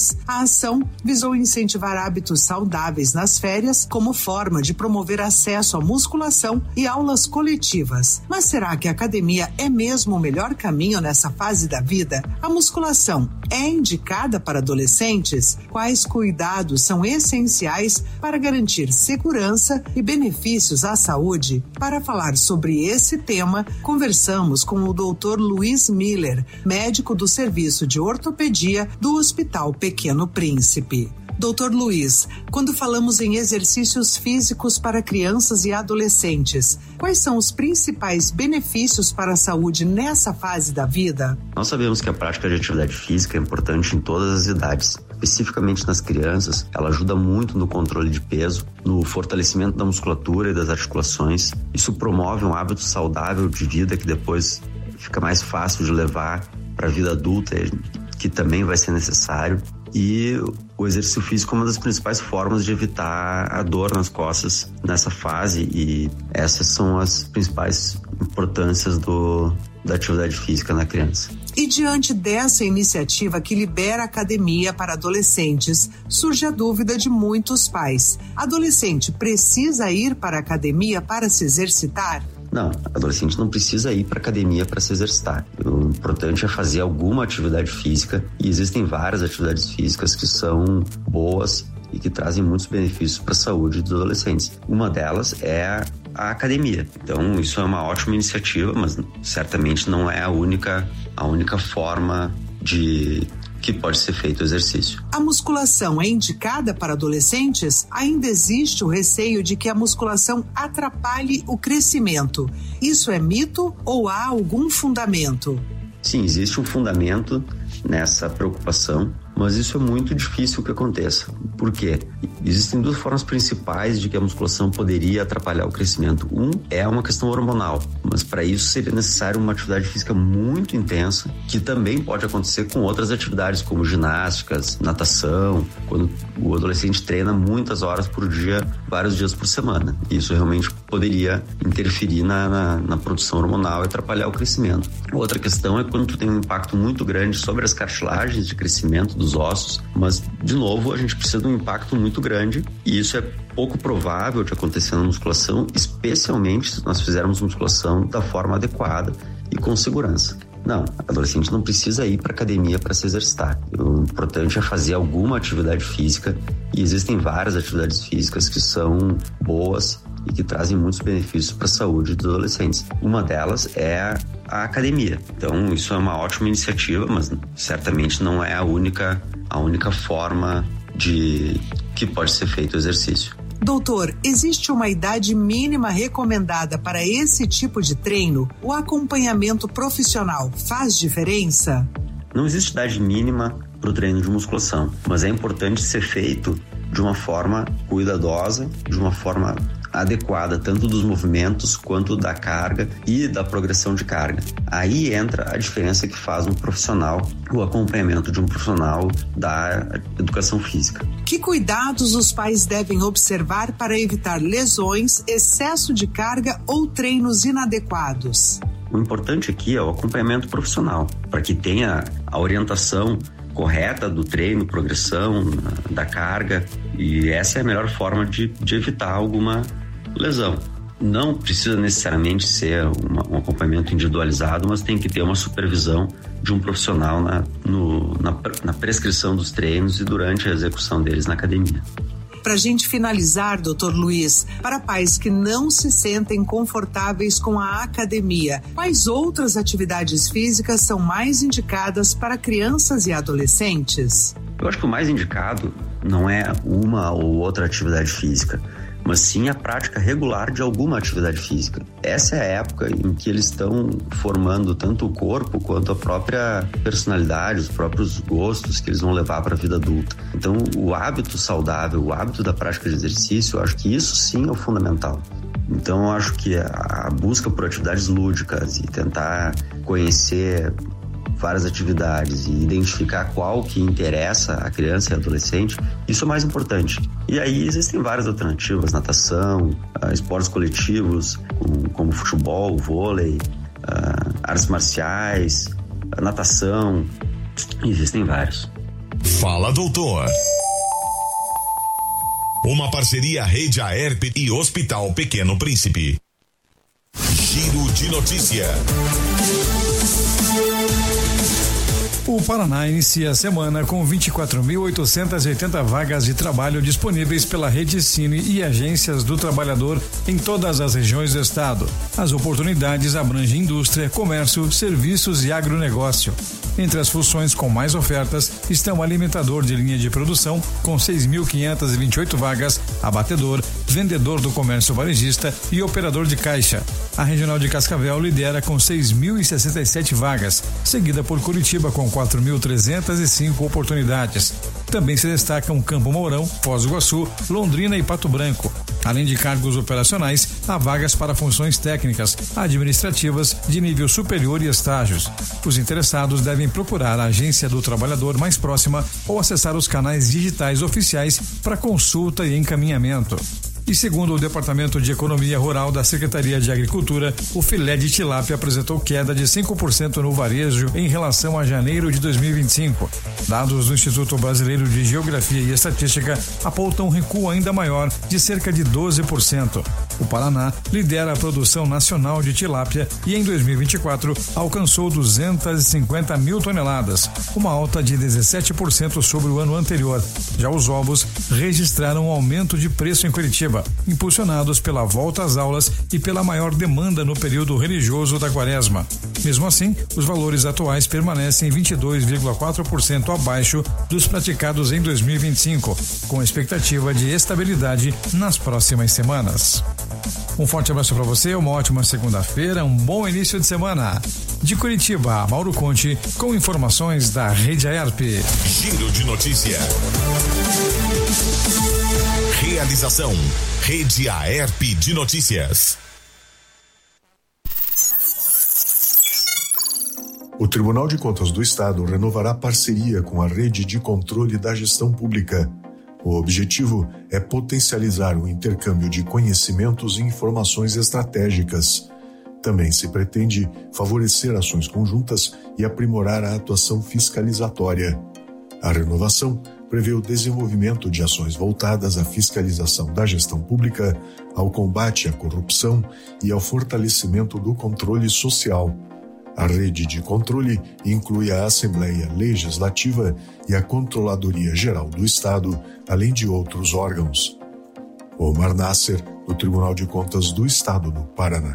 pais. A ação visou incentivar hábitos saudáveis nas férias como forma de promover acesso à musculação e aulas coletivas. Mas será que a academia é mesmo o melhor caminho nessa fase da vida? A musculação é indicada para adolescentes? Quais cuidados são essenciais para garantir segurança e benefícios à saúde? Para falar sobre esse tema, conversamos com o Dr. Luiz Miller, médico do Serviço de Ortopedia do Hospital Pequeno Príncipe. Dr. Luiz, quando falamos em exercícios físicos para crianças e adolescentes, quais são os principais benefícios para a saúde nessa fase da vida? Nós sabemos que a prática de atividade física é importante em todas as idades. Especificamente nas crianças, ela ajuda muito no controle de peso, no fortalecimento da musculatura e das articulações. Isso promove um hábito saudável de vida que depois fica mais fácil de levar para a vida adulta, que também vai ser necessário. E o exercício físico é uma das principais formas de evitar a dor nas costas nessa fase, e essas são as principais importâncias da atividade física na criança. E diante dessa iniciativa que libera academia para adolescentes, surge a dúvida de muitos pais. Adolescente precisa ir para a academia para se exercitar? Não, adolescente não precisa ir para academia para se exercitar. O importante é fazer alguma atividade física, e existem várias atividades físicas que são boas e que trazem muitos benefícios para a saúde dos adolescentes. Uma delas é a academia. Então, isso é uma ótima iniciativa, mas certamente não é a única forma que pode ser feito o exercício. A musculação é indicada para adolescentes? Ainda existe o receio de que a musculação atrapalhe o crescimento. Isso é mito ou há algum fundamento? Sim, existe um fundamento nessa preocupação, mas isso é muito difícil que aconteça. Por quê? Existem duas formas principais de que a musculação poderia atrapalhar o crescimento. Um é uma questão hormonal, mas para isso seria necessário uma atividade física muito intensa, que também pode acontecer com outras atividades, como ginásticas, natação, quando o adolescente treina muitas horas por dia, vários dias por semana. Isso realmente poderia interferir na produção hormonal e atrapalhar o crescimento. Outra questão é quando tu tem um impacto muito grande sobre as cartilagens de crescimento dos ossos, mas, de novo, a gente precisa de um impacto muito grande, e isso é pouco provável de acontecer na musculação, especialmente se nós fizermos musculação da forma adequada e com segurança. Não, adolescente não precisa ir para academia para se exercitar. O importante é fazer alguma atividade física, e existem várias atividades físicas que são boas e que trazem muitos benefícios para a saúde dos adolescentes. Uma delas é a academia. Então, isso é uma ótima iniciativa, mas certamente não é a única forma que pode ser feito o exercício. Doutor, existe uma idade mínima recomendada para esse tipo de treino? O acompanhamento profissional faz diferença? Não existe idade mínima para o treino de musculação, mas é importante ser feito de uma forma cuidadosa, de uma forma adequada, tanto dos movimentos quanto da carga e da progressão de carga. Aí entra a diferença que faz um profissional, o acompanhamento de um profissional da educação física. Que cuidados os pais devem observar para evitar lesões, excesso de carga ou treinos inadequados? O importante aqui é o acompanhamento profissional, para que tenha a orientação correta do treino, progressão, da carga, e essa é a melhor forma de evitar alguma lesão. Não precisa necessariamente ser um acompanhamento individualizado, mas tem que ter uma supervisão de um profissional na prescrição dos treinos e durante a execução deles na academia. Para a gente finalizar, Dr. Luiz, para pais que não se sentem confortáveis com a academia, quais outras atividades físicas são mais indicadas para crianças e adolescentes? Eu acho que o mais indicado não é uma ou outra atividade física, mas sim a prática regular de alguma atividade física. Essa é a época em que eles estão formando tanto o corpo quanto a própria personalidade, os próprios gostos que eles vão levar para a vida adulta. Então, o hábito saudável, o hábito da prática de exercício, eu acho que isso sim é o fundamental. Então, eu acho que a busca por atividades lúdicas e tentar conhecer várias atividades e identificar qual que interessa a criança e adolescente, isso é mais importante. E aí existem várias alternativas, natação, esportes coletivos, como futebol, vôlei, artes marciais, natação, existem vários. Fala, doutor. Uma parceria Rede Aerp e Hospital Pequeno Príncipe. Giro de notícia. O Paraná inicia a semana com 24.880 vagas de trabalho disponíveis pela Rede Cine e agências do trabalhador em todas as regiões do estado. As oportunidades abrangem indústria, comércio, serviços e agronegócio. Entre as funções com mais ofertas estão alimentador de linha de produção, com 6.528 vagas, abatedor, vendedor do comércio varejista e operador de caixa. A Regional de Cascavel lidera com 6.067 vagas, seguida por Curitiba com 4.305 oportunidades. Também se destacam Campo Mourão, Foz do Iguaçu, Londrina e Pato Branco. Além de cargos operacionais, há vagas para funções técnicas, administrativas, de nível superior e estágios. Os interessados devem procurar a agência do trabalhador mais próxima ou acessar os canais digitais oficiais para consulta e encaminhamento. E segundo o Departamento de Economia Rural da Secretaria de Agricultura, o filé de tilápia apresentou queda de 5% no varejo em relação a janeiro de 2025. Dados do Instituto Brasileiro de Geografia e Estatística apontam um recuo ainda maior, de cerca de 12%. O Paraná lidera a produção nacional de tilápia e em 2024 alcançou 250 mil toneladas, uma alta de 17% sobre o ano anterior. Já os ovos registraram um aumento de preço em Curitiba, impulsionados pela volta às aulas e pela maior demanda no período religioso da Quaresma. Mesmo assim, os valores atuais permanecem 22,4% abaixo dos praticados em 2025, com expectativa de estabilidade nas próximas semanas. Um forte abraço para você, uma ótima segunda-feira, um bom início de semana. De Curitiba, Mauro Conte, com informações da Rede Aerp. Giro de notícia. Realização Rede Aerp de Notícias. O Tribunal de Contas do Estado renovará parceria com a Rede de Controle da Gestão Pública. O objetivo é potencializar o intercâmbio de conhecimentos e informações estratégicas. Também se pretende favorecer ações conjuntas e aprimorar a atuação fiscalizatória. A renovação prevê o desenvolvimento de ações voltadas à fiscalização da gestão pública, ao combate à corrupção e ao fortalecimento do controle social. A rede de controle inclui a Assembleia Legislativa e a Controladoria Geral do Estado, além de outros órgãos. Omar Nasser, do Tribunal de Contas do Estado do Paraná.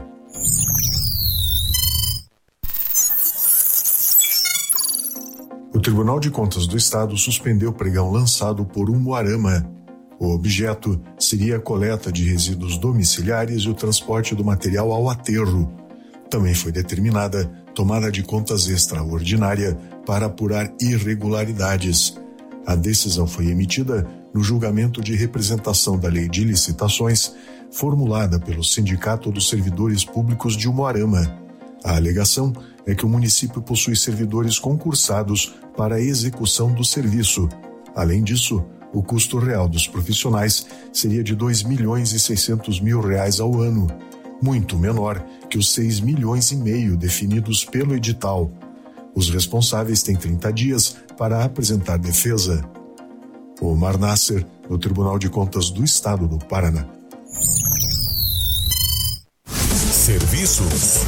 O Tribunal de Contas do Estado suspendeu o pregão lançado por Umuarama. O objeto seria a coleta de resíduos domiciliares e o transporte do material ao aterro. Também foi determinada tomada de contas extraordinária para apurar irregularidades. A decisão foi emitida no julgamento de representação da Lei de Licitações, formulada pelo Sindicato dos Servidores Públicos de Umuarama. A alegação é que o município possui servidores concursados para a execução do serviço. Além disso, o custo real dos profissionais seria de R$ 2.600.000 ao ano, muito menor que os R$ 6,5 milhões definidos pelo edital. Os responsáveis têm 30 dias para apresentar defesa. Omar Nasser, no Tribunal de Contas do Estado do Paraná. Serviços.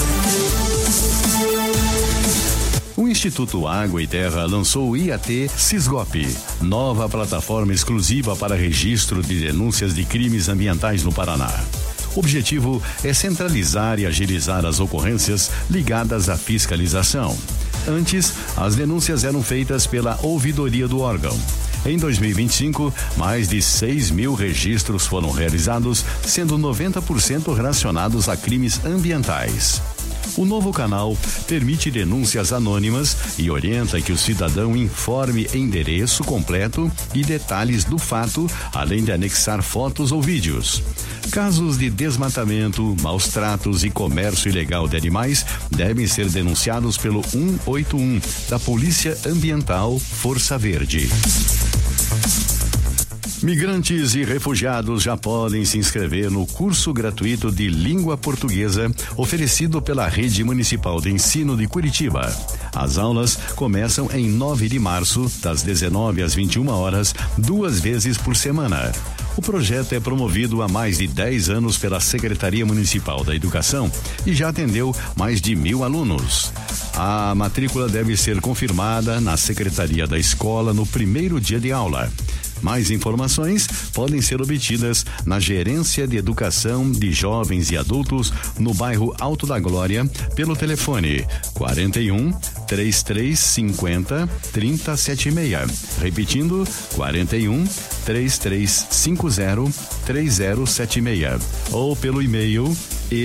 O Instituto Água e Terra lançou o IAT Sisgop, nova plataforma exclusiva para registro de denúncias de crimes ambientais no Paraná. O objetivo é centralizar e agilizar as ocorrências ligadas à fiscalização. Antes, as denúncias eram feitas pela ouvidoria do órgão. Em 2025, mais de 6.000 registros foram realizados, sendo 90% relacionados a crimes ambientais. O novo canal permite denúncias anônimas e orienta que o cidadão informe endereço completo e detalhes do fato, além de anexar fotos ou vídeos. Casos de desmatamento, maus tratos e comércio ilegal de animais devem ser denunciados pelo 181 da Polícia Ambiental Força Verde. Migrantes e refugiados já podem se inscrever no curso gratuito de língua portuguesa oferecido pela Rede Municipal de Ensino de Curitiba. As aulas começam em 9 de março, das 19 às 21 horas, 2 vezes por semana. O projeto é promovido há mais de 10 anos pela Secretaria Municipal da Educação e já atendeu mais de 1.000 alunos. A matrícula deve ser confirmada na Secretaria da Escola no primeiro dia de aula. Mais informações podem ser obtidas na Gerência de Educação de Jovens e Adultos no bairro Alto da Glória pelo telefone 41 3350 3076. Repetindo, 41 3350 3076. Ou pelo e-mail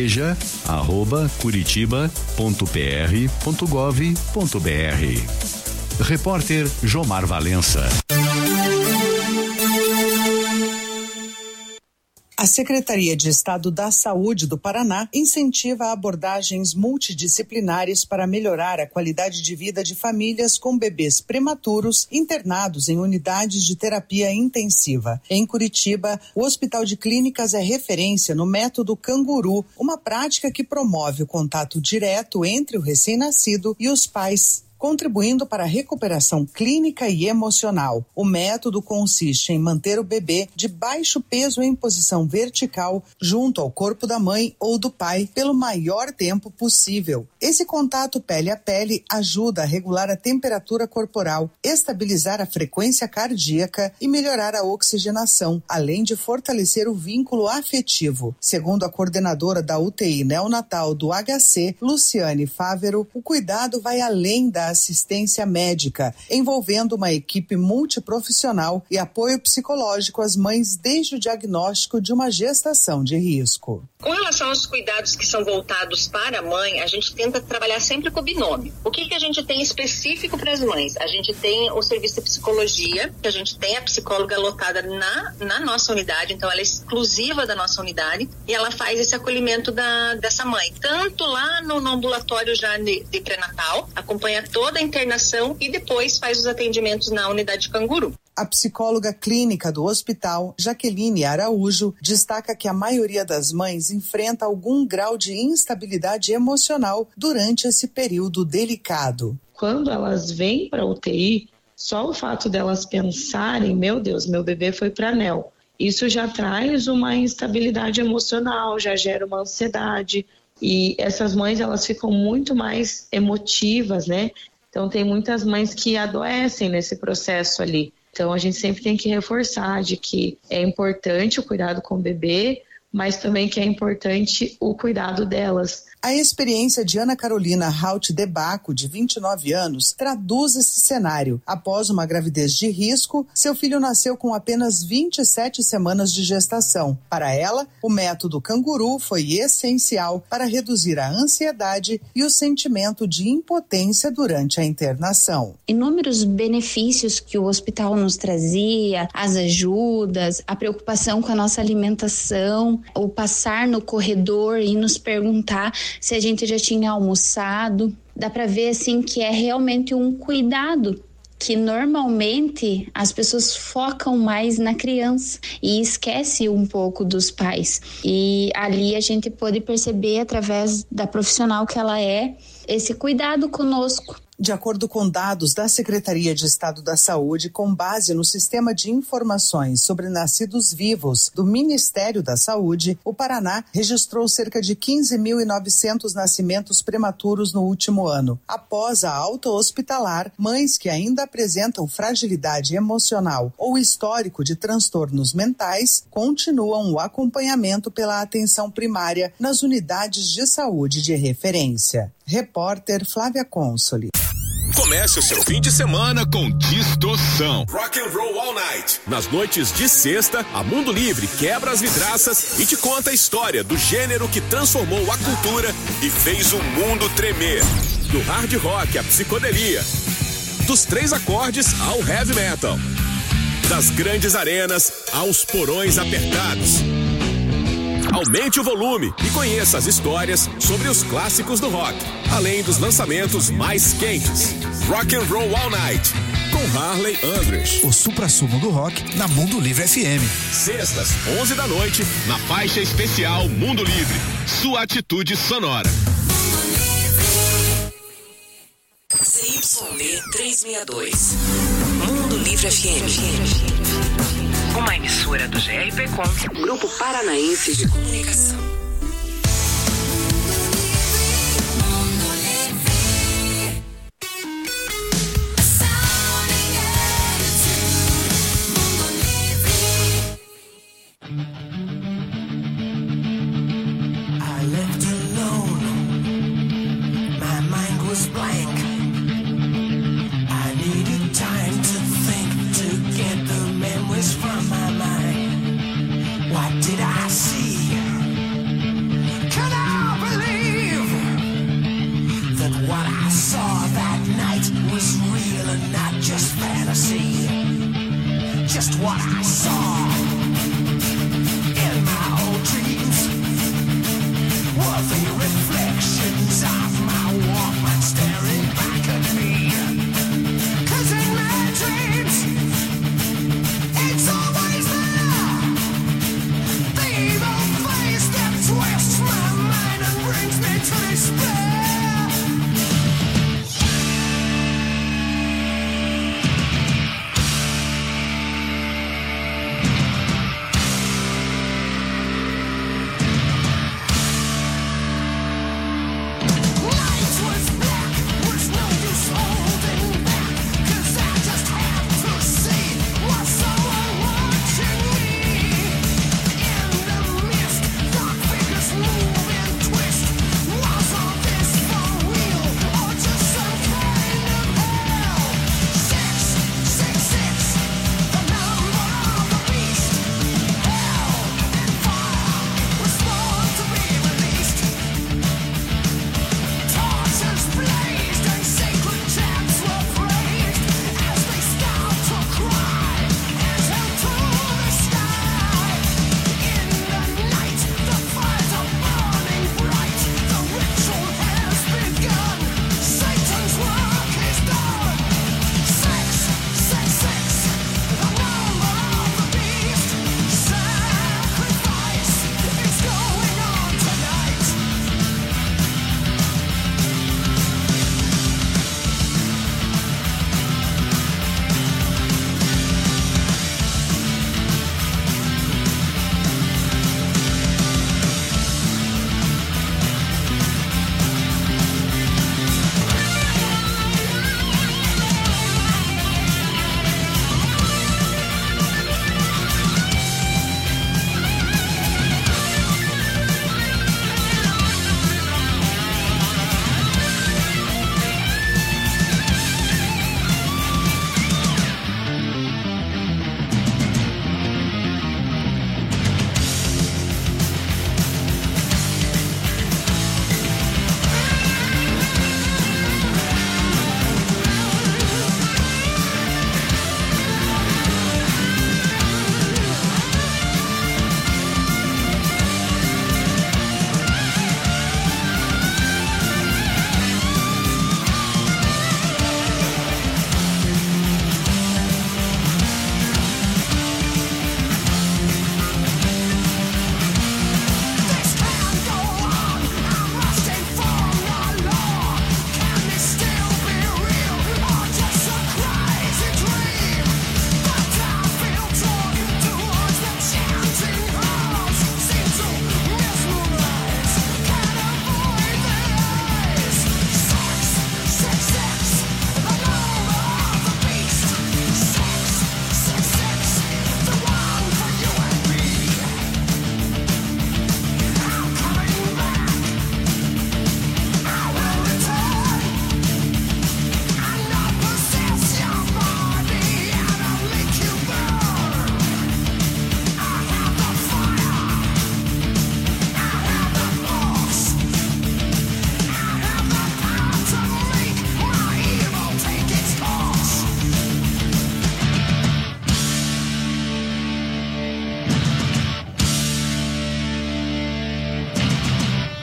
eja@curitiba.pr.gov.br. Repórter Jomar Valença. A Secretaria de Estado da Saúde do Paraná incentiva abordagens multidisciplinares para melhorar a qualidade de vida de famílias com bebês prematuros internados em unidades de terapia intensiva. Em Curitiba, o Hospital de Clínicas é referência no método Canguru, uma prática que promove o contato direto entre o recém-nascido e os pais, contribuindo para a recuperação clínica e emocional. O método consiste em manter o bebê de baixo peso em posição vertical junto ao corpo da mãe ou do pai pelo maior tempo possível. Esse contato pele a pele ajuda a regular a temperatura corporal, estabilizar a frequência cardíaca e melhorar a oxigenação, além de fortalecer o vínculo afetivo. Segundo a coordenadora da UTI neonatal do HC, Luciane Fávero, o cuidado vai além da assistência médica, envolvendo uma equipe multiprofissional e apoio psicológico às mães desde o diagnóstico de uma gestação de risco. Com relação aos cuidados que são voltados para a mãe, a gente tenta trabalhar sempre com o binômio. O que a gente tem específico para as mães? A gente tem o serviço de psicologia, que a gente tem a psicóloga lotada na nossa unidade, então ela é exclusiva da nossa unidade e ela faz esse acolhimento dessa mãe. Tanto lá no ambulatório já de pré-natal, acompanha toda a internação e depois faz os atendimentos na unidade de Canguru. A psicóloga clínica do hospital, Jaqueline Araújo, destaca que a maioria das mães enfrenta algum grau de instabilidade emocional durante esse período delicado. Quando elas vêm para a UTI, só o fato delas pensarem, meu Deus, meu bebê foi para anel, isso já traz uma instabilidade emocional, já gera uma ansiedade. E essas mães, elas ficam muito mais emotivas, né? Então, tem muitas mães que adoecem nesse processo ali. Então, a gente sempre tem que reforçar de que é importante o cuidado com o bebê, mas também que é importante o cuidado delas. A experiência de Ana Carolina Raut de Baco, de 29 anos, traduz esse cenário. Após uma gravidez de risco, seu filho nasceu com apenas 27 semanas de gestação. Para ela, o método Canguru foi essencial para reduzir a ansiedade e o sentimento de impotência durante a internação. Inúmeros benefícios que o hospital nos trazia, as ajudas, a preocupação com a nossa alimentação, o passar no corredor e nos perguntar se a gente já tinha almoçado. Dá para ver assim que é realmente um cuidado que normalmente as pessoas focam mais na criança e esquece um pouco dos pais. E ali a gente pode perceber através da profissional que ela é, esse cuidado conosco. De acordo com dados da Secretaria de Estado da Saúde, com base no Sistema de Informações sobre Nascidos Vivos do Ministério da Saúde, o Paraná registrou cerca de 15.900 nascimentos prematuros no último ano. Após a alta hospitalar, mães que ainda apresentam fragilidade emocional ou histórico de transtornos mentais continuam o acompanhamento pela atenção primária nas unidades de saúde de referência. Repórter Flávia Consoli. Comece o seu fim de semana com distorção. Rock and Roll All Night. Nas noites de sexta, a Mundo Livre quebra as vidraças e te conta a história do gênero que transformou a cultura e fez o mundo tremer. Do hard rock à psicodelia, dos 3 acordes ao heavy metal, das grandes arenas aos porões apertados. Aumente o volume e conheça as histórias sobre os clássicos do rock, além dos lançamentos mais quentes. Rock and Roll All Night. com Harley Andres. O suprassumo do rock na Mundo Livre FM. Sextas, 11 da noite, na faixa especial Mundo Livre. Sua atitude sonora. CYB 362. Mundo Livre FM. Uma emissora do GRPcom, Grupo Paranaense de Comunicação.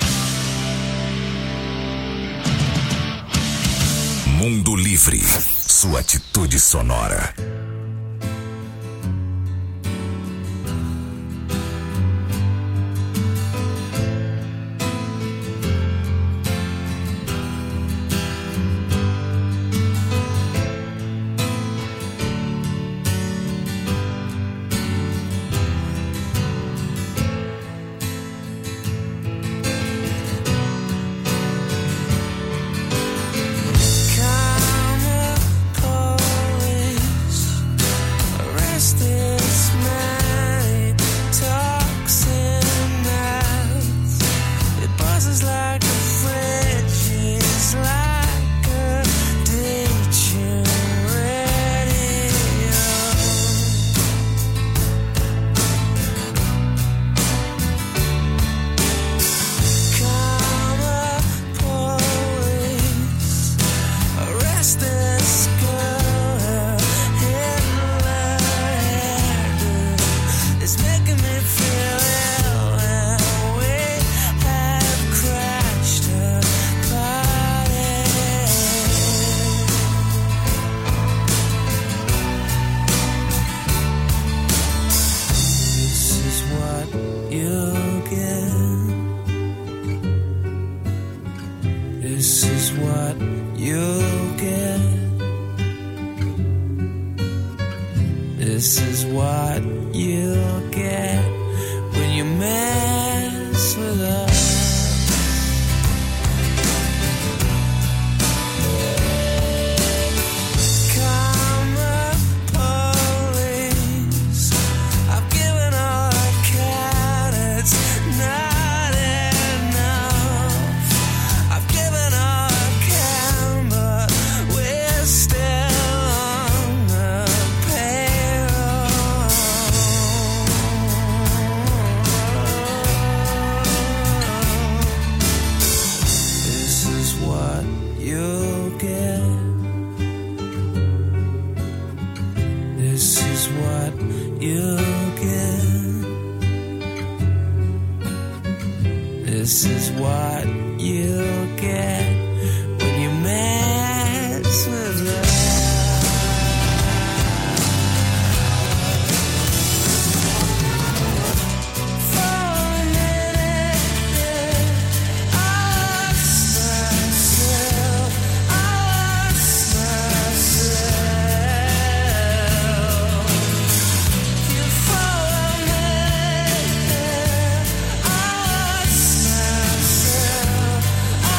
Mundo Livre. sua atitude sonora. This is what you'll get when you mess with us. This is what you'll get when you mess with us. I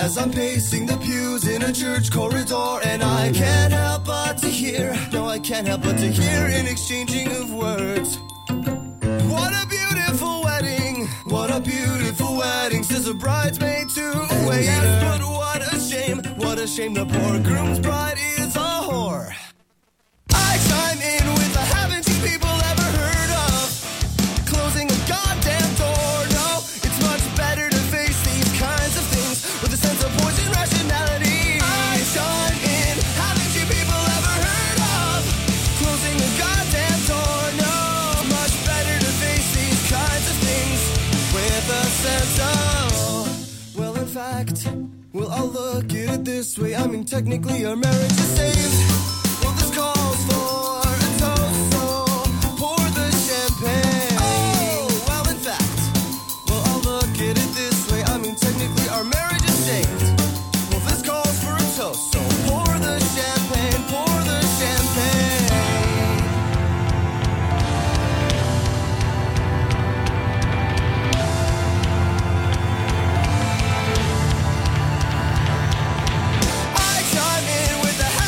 as I'm pacing the pews in a church corridor, and I can't help but to hear, no, I can't help but to hear an exchanging of words. What a beautiful wedding, what a beautiful wedding, says a bridesmaid to a waiter. Yes, but what a shame the poor groom's bride is a whore. I chime in with a haven't you people ever heard of closing a goddamn door? No, it's much better to face these kinds of things with a sense of poise and rationality. I chime in, haven't you people ever heard of closing a goddamn door? No, it's much better to face these kinds of things with a sense of, well, in fact, well, I'll look at it this way. I mean, technically our marriage is saved. Well, this calls for a toast, so pour the champagne. Oh, well, in fact, well, I'll look at it this way. I mean, technically our marriage is saved. Well, this calls for a toast, so pour the champagne, pour the champagne. I chime in with a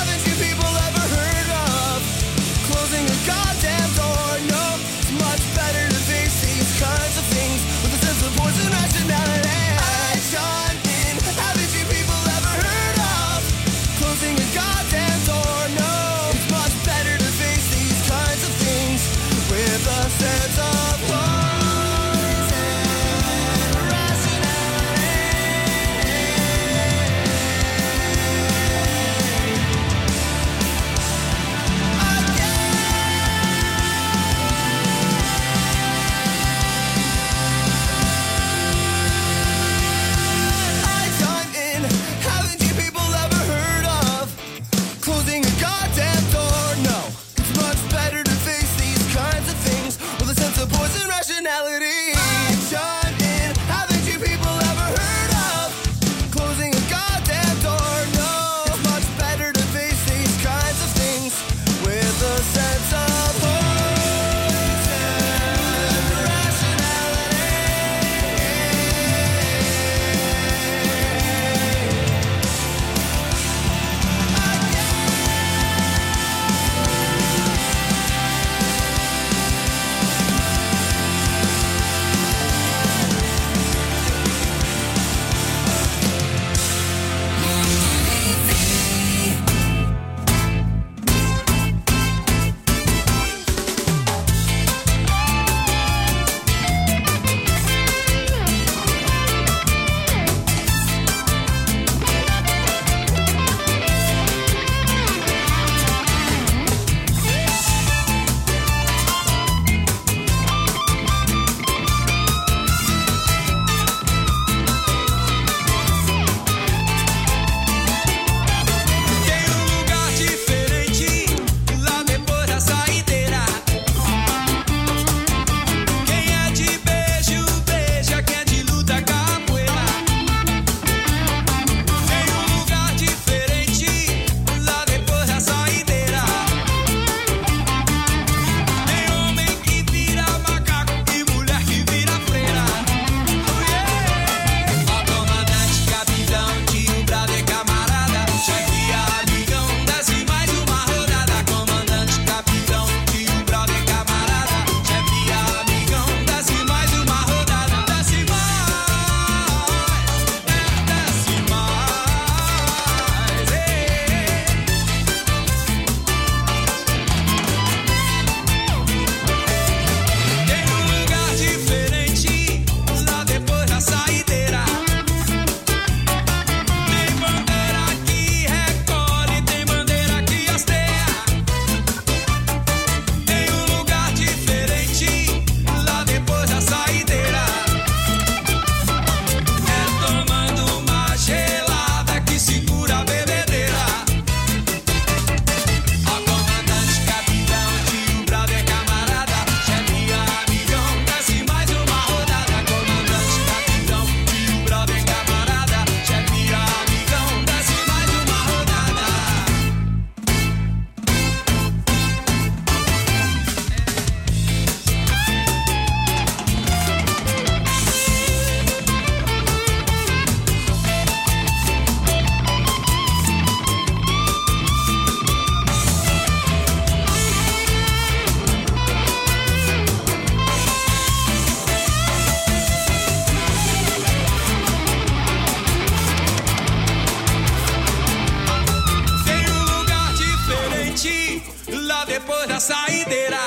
depois da saideira.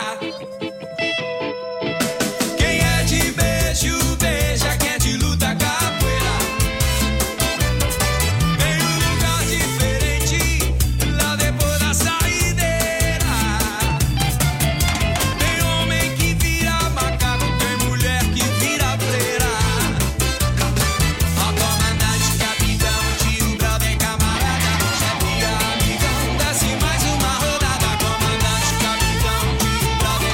Quem é de beijo, beija, quem é de luta, capoeira. Tem um lugar diferente lá depois da saideira. Tem homem que vira macaco, tem mulher que vira freira. Ó comandante, capitão, tio, brother, camarada, chefe, amigão, desce mais uma rodada. Comandante, capitão, tio, brother,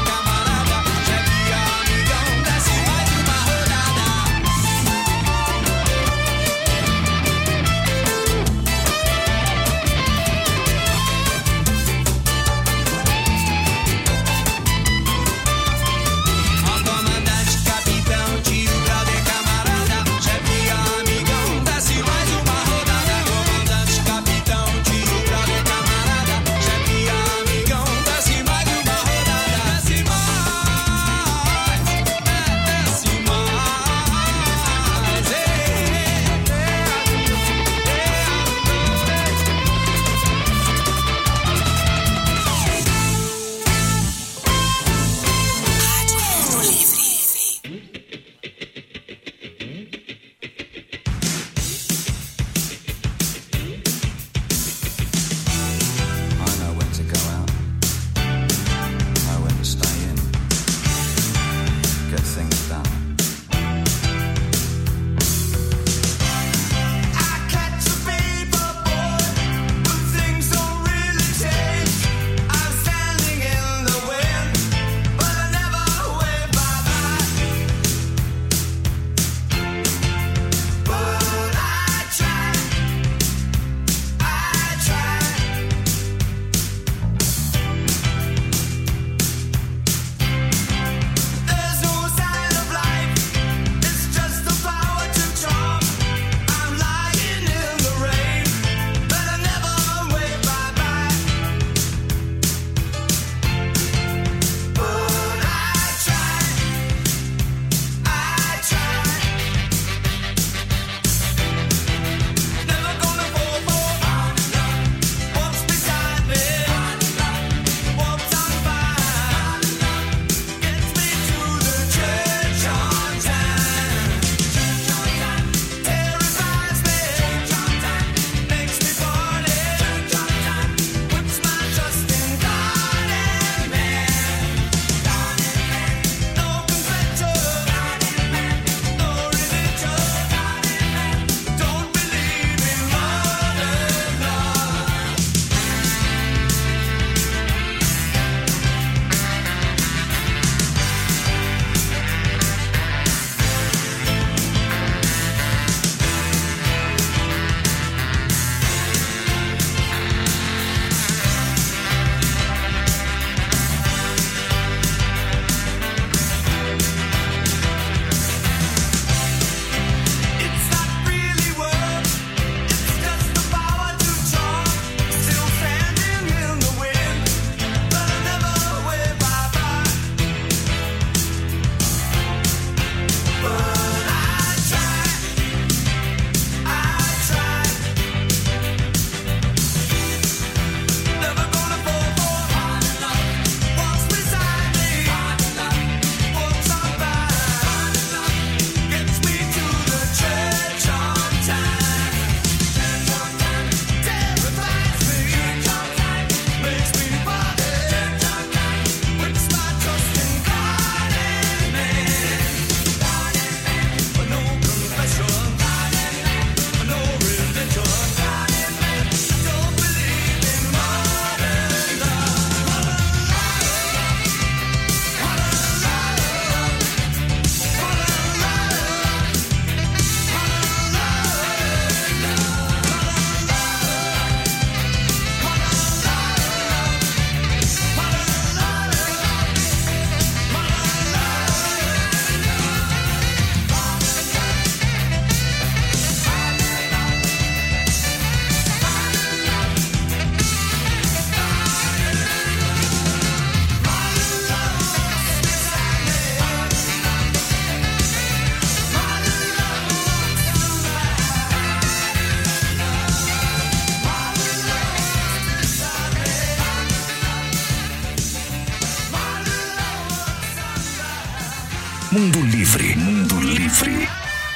Mundo Livre. Mundo Livre.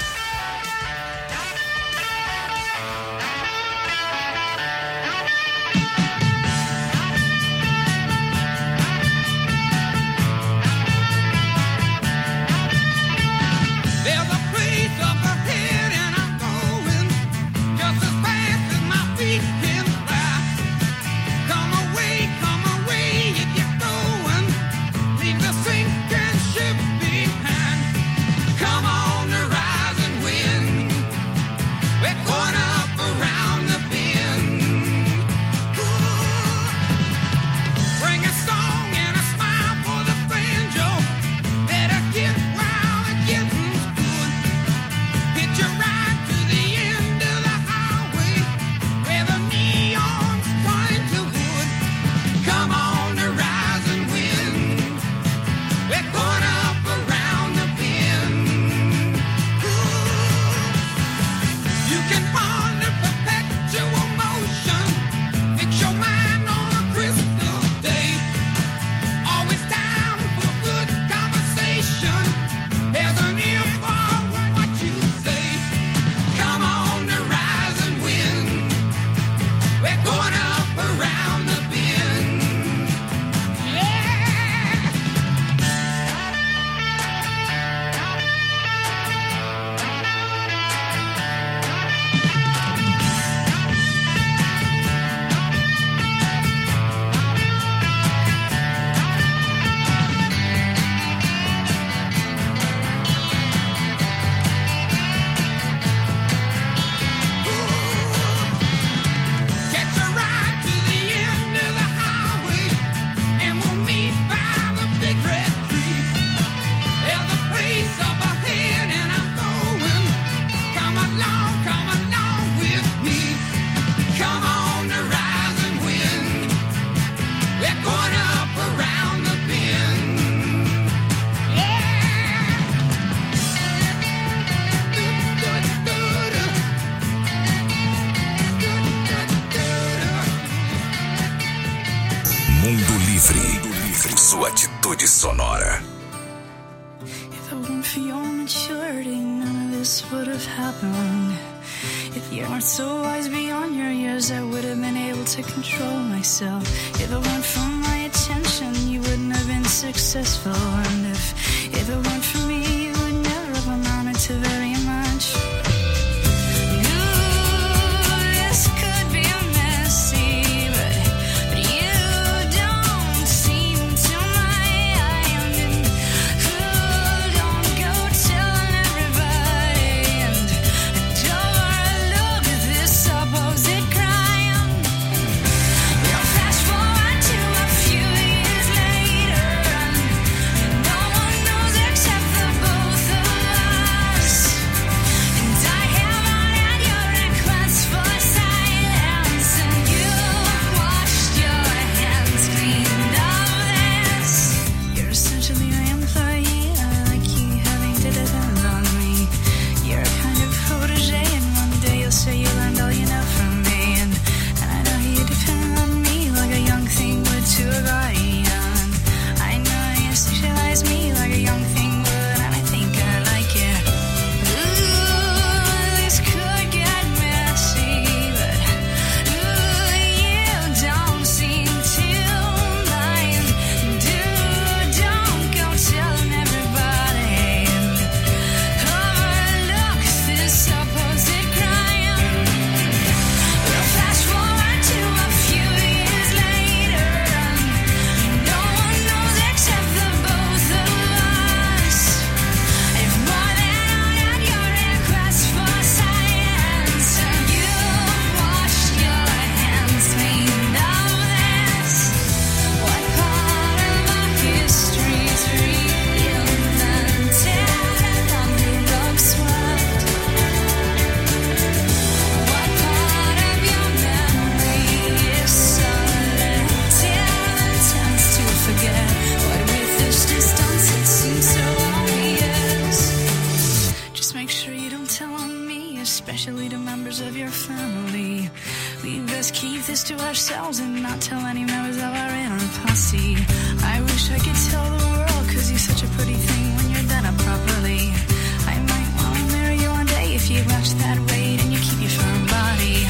Sua atitude sonora. If it weren't for your maturity, none of this would have happened. If you weren't so wise beyond your years, I would have been able to control myself. If it weren't for my attention, you wouldn't have been successful. And if it weren't for me, you would never have amounted to very much. especially to members of your family. We best keep this to ourselves and not tell any members of our inner posse. I wish I could tell the world, 'cause you're such a pretty thing when you're done that properly. I might want to marry you one day if you watch that weight and you keep your firm body.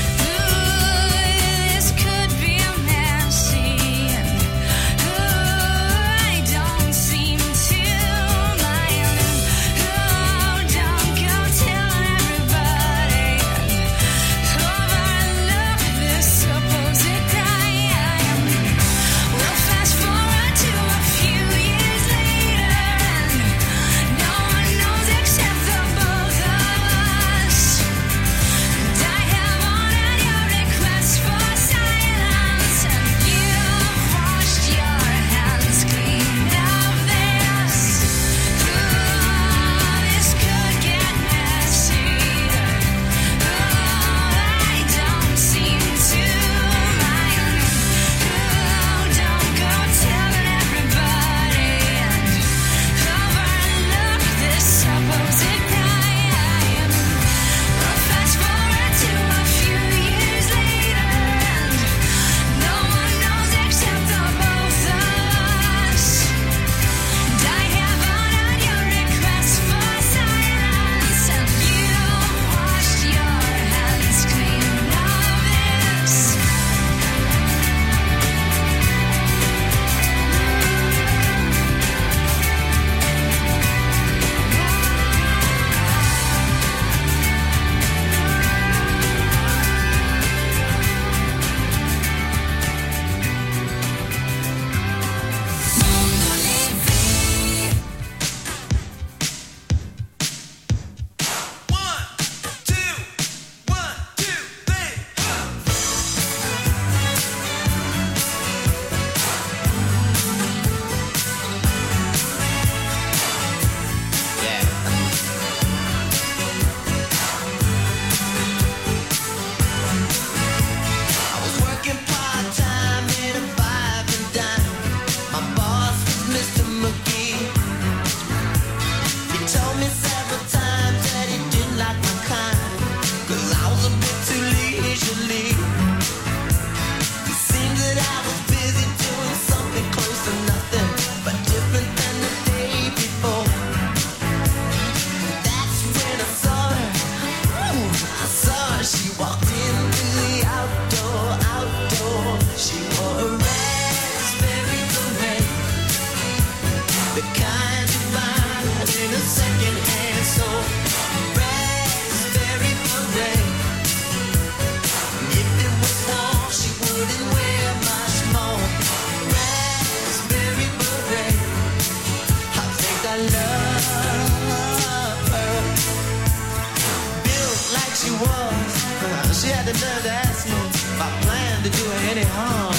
She had the nerve to ask me if I planned to do her any harm.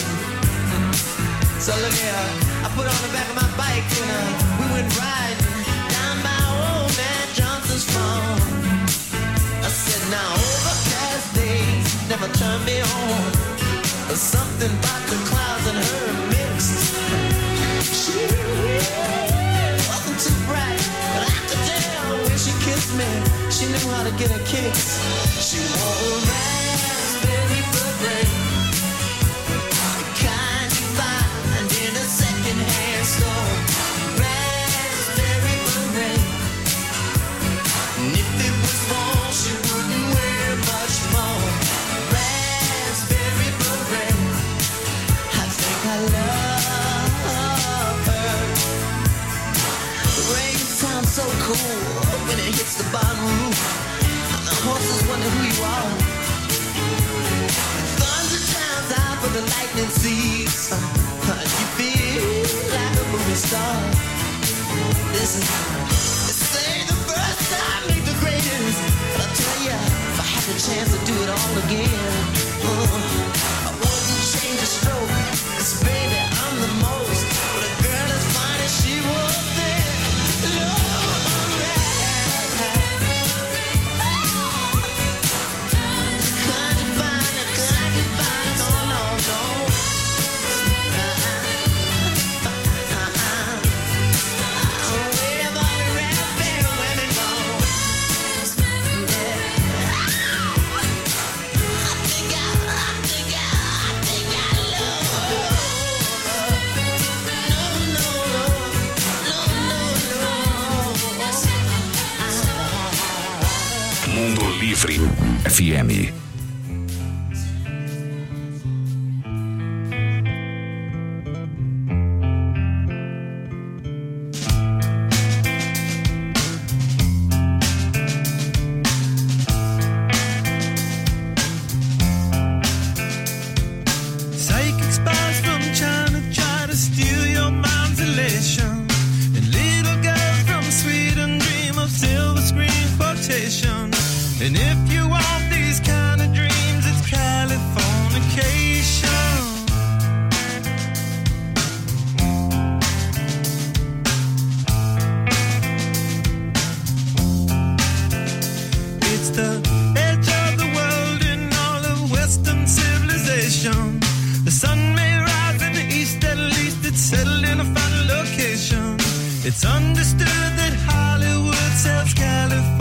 So look here, I put on the back of my bike and we went riding down by old man Johnson's farm. I said, now overcast days never turn me on. There's something about the clouds and her mixed. She wasn't too bright, but I could tell when she kissed me, she knew how to get her kicks. She wore a raspberry beret, the kind you find in a second-hand store. Raspberry beret, and if it was fall, she wouldn't wear much more. Raspberry beret, I think I love her. The rain sounds so cool when it hits the bottom roof. The horses wonder who you are. Thunder drowns out for the lightning seeds. You feel like a movie star. Listen, this ain't the first time make the greatest. But I'll tell ya, if I had the chance to do it all again, I wouldn't change a stroke. 'Cause baby, I'm the most. But a girl as fine as she was then, Livre FM. And if you want these kind of dreams, it's Californication. It's the edge of the world in all of Western civilization. The sun may rise in the east, at least it's settled in a final location. It's understood that Hollywood sells Californication.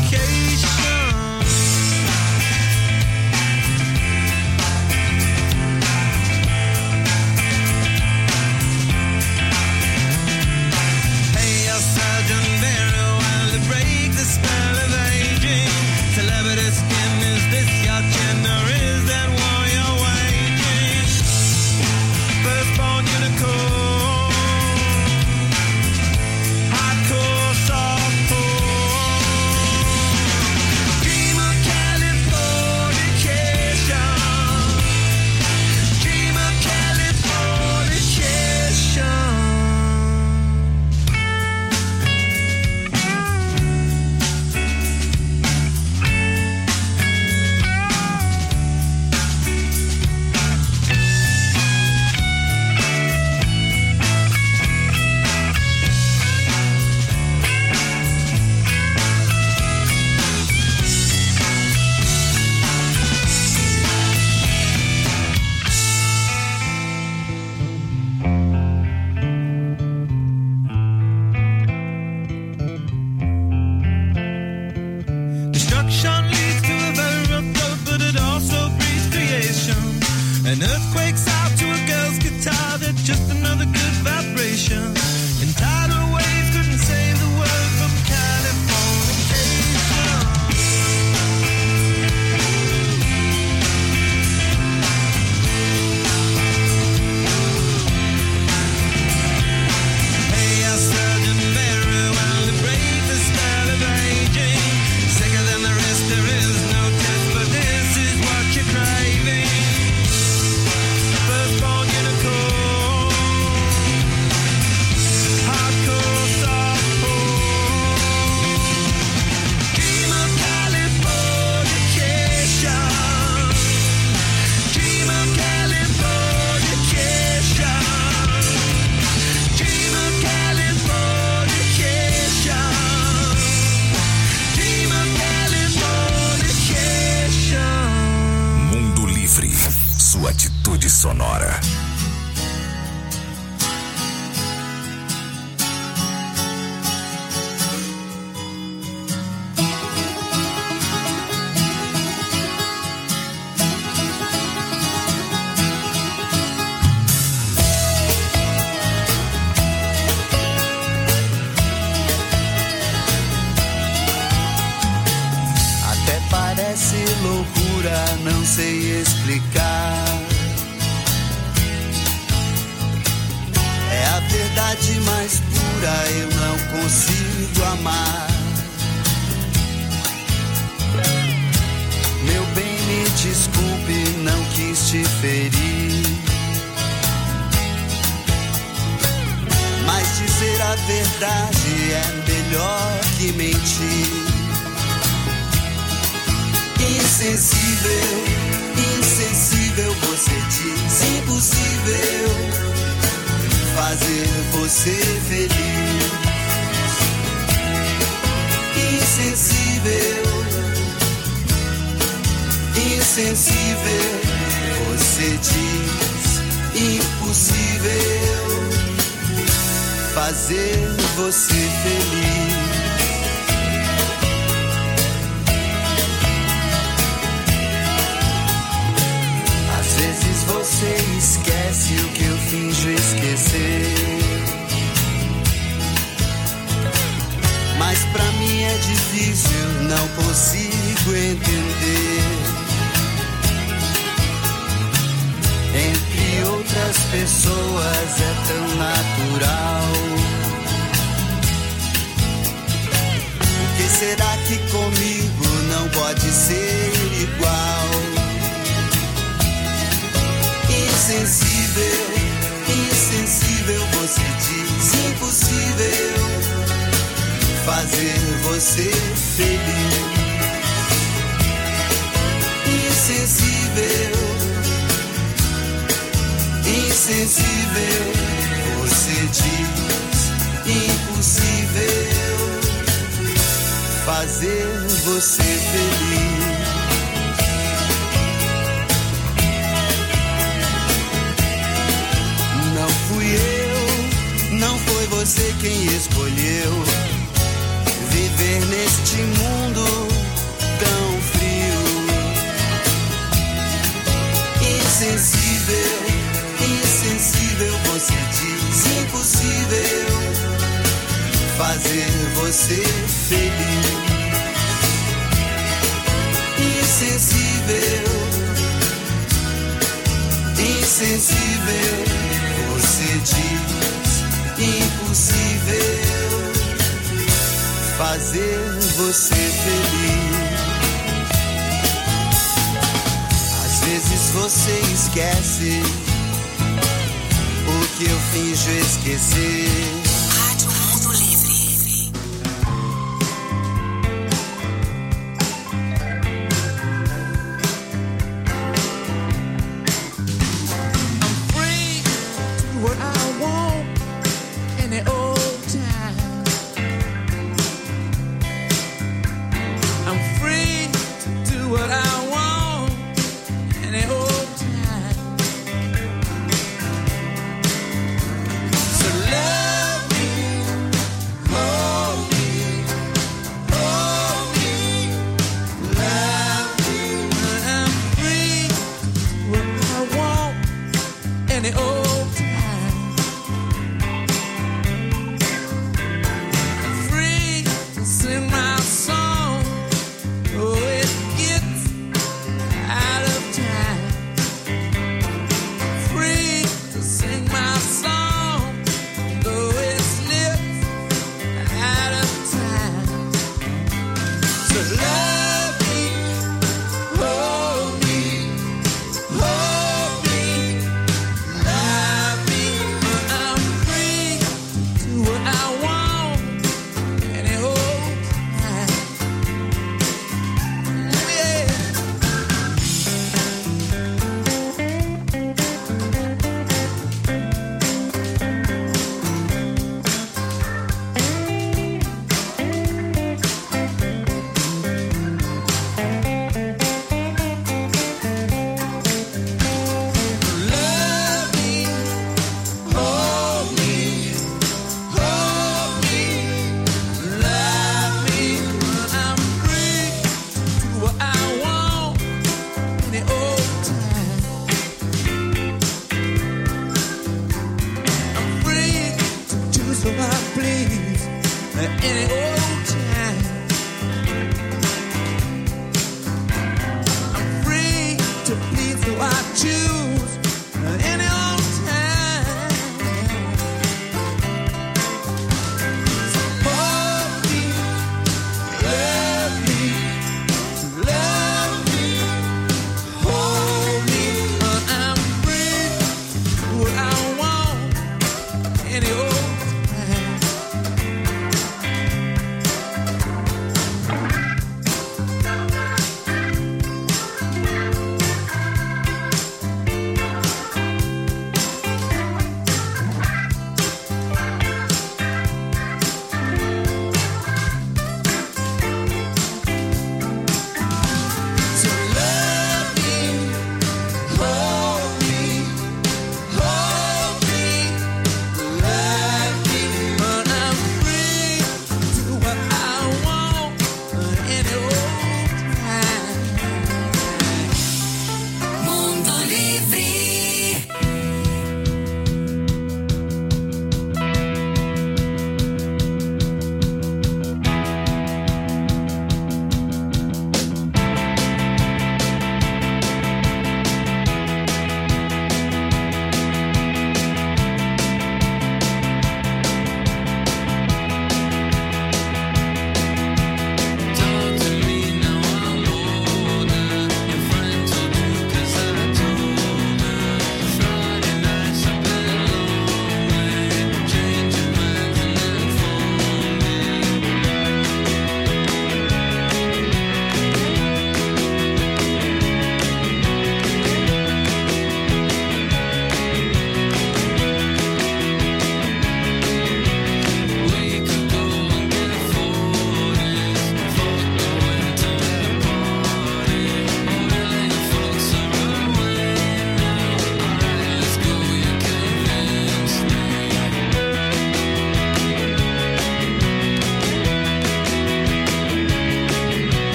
An earthquake's out to a girl's guitar, that's just another good vibration. And tidal waves couldn't save the world from Californication. Hey, our surgeon very well to break the spell of aging. Sicker than the rest, there is no test, but this is what you're craving. Firstborn unicorn, hardcore softcore. Dream of Californication. Dream of Californication. Dream of Californication. Dream of Californication. Mundo Livre, sua atitude sonora. Até parece loucura, não sei explicar. É a verdade mais pura, eu não consigo amar. Meu bem, me desculpe, não quis te ferir. Mas dizer a verdade é melhor que mentir. Insensível, insensível, você diz impossível fazer você feliz. Insensível, insensível, você diz impossível fazer você feliz. Às vezes você esquece o que eu finjo esquecer. Mas pra mim é difícil, não consigo consigo entender. Entre outras pessoas é tão natural. Por que será que comigo não pode ser igual? Insensível, insensível, você diz impossível fazer você feliz. Insensível, insensível, você diz impossível fazer você feliz. Não fui eu, não foi você quem escolheu viver neste mundo tão frio. Insensível, insensível, você diz impossível fazer você feliz. Insensível, insensível, você diz impossível fazer você feliz. Às vezes você esquece o que eu finjo esquecer. Rádio Mundo Livre. I'm free to do what I want any old time. I'm free to do what I want any old time. So love me, hold me, hold me, love me. I'm free to do what I want any old time. I'm free to sing my song. Oh, it gets out of time. Free to sing my song. Oh, it slips out of time. So love me, hold me, hold me, love me. I'm free to do what I want any old time. Yeah. Love me, hold me, hold me, love me. I'm free to do what I want any old time. I'm free to choose what I please any old